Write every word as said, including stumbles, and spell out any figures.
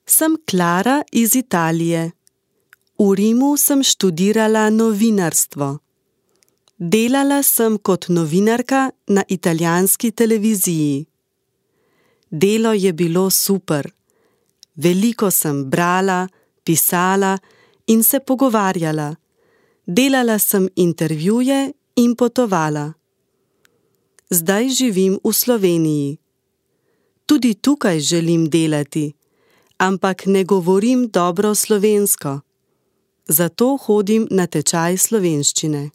Sem Klara iz Italije. V Rimu sem študirala novinarstvo. Delala sem kot novinarka na italijanski televiziji. Delo je bilo super. Veliko sem brala, pisala in se pogovarjala. Delala sem intervjuje in potovala. Zdaj živim v Sloveniji. Tudi tukaj želim delati, ampak ne govorim dobro slovensko. Zato hodim na tečaj slovenščine.